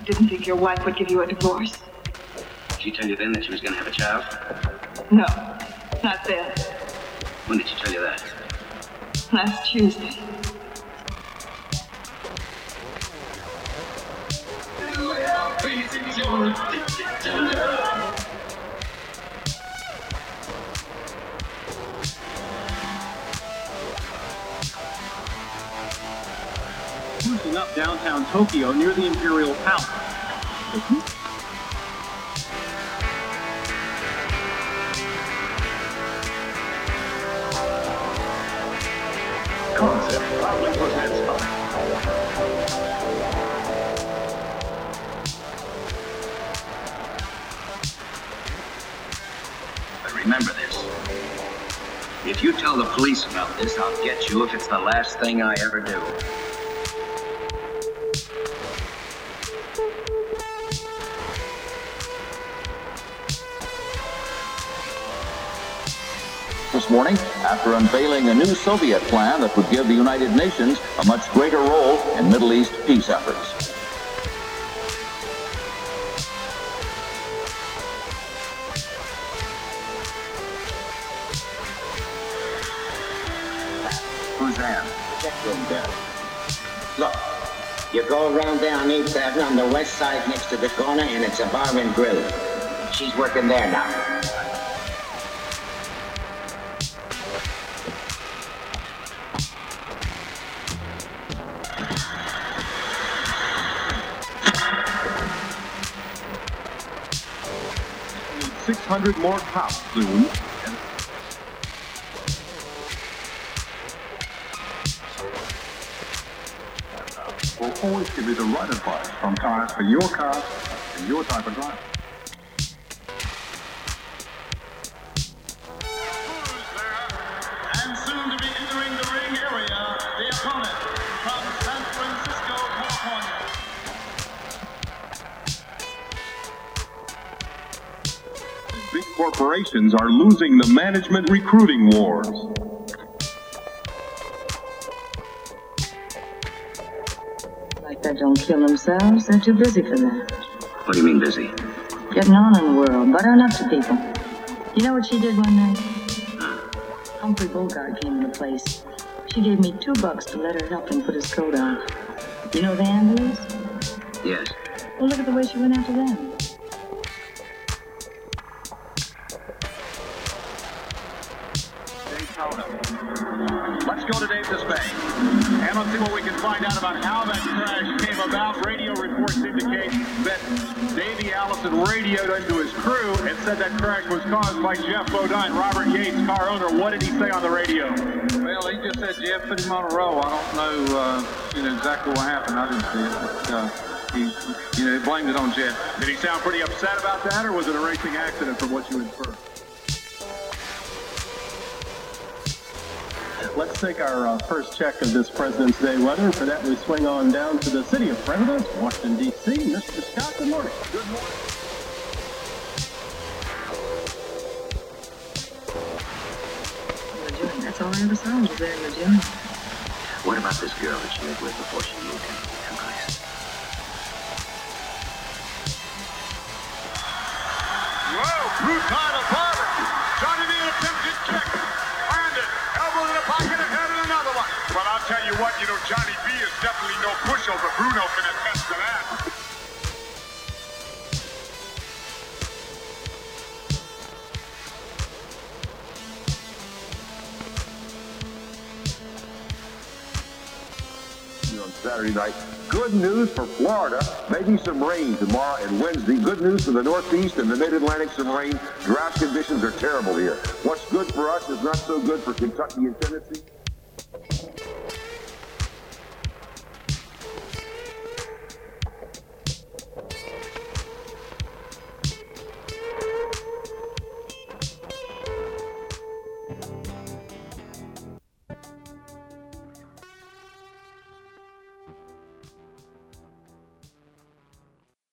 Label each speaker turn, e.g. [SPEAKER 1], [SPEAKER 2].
[SPEAKER 1] didn't think your wife would give you a divorce.
[SPEAKER 2] Did she tell you then that she was going to have a child?
[SPEAKER 1] No, not then.
[SPEAKER 2] When did she tell you that?
[SPEAKER 1] Last Tuesday.
[SPEAKER 3] Cruising up downtown Tokyo near the Imperial Palace.
[SPEAKER 4] Concept proudly presents
[SPEAKER 2] But remember this. If you tell the police about this, I'll get you if it's the last thing I ever do.
[SPEAKER 5] This morning, after unveiling a new Soviet plan that would give the United Nations a much greater role in Middle East peace efforts.
[SPEAKER 2] Who's that?
[SPEAKER 6] Check room girl. Look, you go around there on 8th Avenue on the west side next to the corner, and it's a bar and grill. She's working there now.
[SPEAKER 3] Need 600 more cops soon. We'll always give you the right advice from tires for your car and your type of driver.
[SPEAKER 7] And soon to be entering the ring area, the opponent from San Francisco, California.
[SPEAKER 3] Big corporations are losing the management recruiting wars.
[SPEAKER 8] Like that don't kill themselves, they're too busy for that.
[SPEAKER 2] What do you mean busy?
[SPEAKER 8] Getting on in the world, buttering up to people. You know what she did one night? Humphrey Bogart came to the place. She gave me $2 to let her help him put his coat on. You know the Angeles?
[SPEAKER 2] Yes.
[SPEAKER 8] Well, look at the way she went after them.
[SPEAKER 7] Let's go to Davis Bay. And let's see what we can find out about how that crash came about. Radio reports indicate that Davey Allison radioed into his crew and said that crash was caused by Jeff Bodine, Robert Yates' car owner. What did he say on the radio?
[SPEAKER 9] Well, he just said Jeff put him on a roll. I don't know, exactly what happened. I didn't see it, but he blamed it on Jeff.
[SPEAKER 7] Did he sound pretty upset about that, or was it a racing accident from what you infer?
[SPEAKER 3] Let's take our first check of this President's Day weather. For that, we swing on down to the city of Presidents, Washington, D.C. Mr. Scott, good morning. Good morning.
[SPEAKER 8] You're doing. That's all I ever saw was there. You're doing.
[SPEAKER 2] What about this girl that she lived with before she moved in? Nice.
[SPEAKER 7] Whoa, brutal bobber. Johnny the attempted kick. Earned it. Elbow in the pocket, ahead and another one. But I'll tell you what, Johnny B is definitely no pushover. Bruno can attest to that.
[SPEAKER 4] on Saturday night. Good news for Florida, maybe some rain tomorrow and Wednesday. Good news for the Northeast and the Mid-Atlantic, some rain. Drought conditions are terrible here. What's good for us is not so good for Kentucky and Tennessee.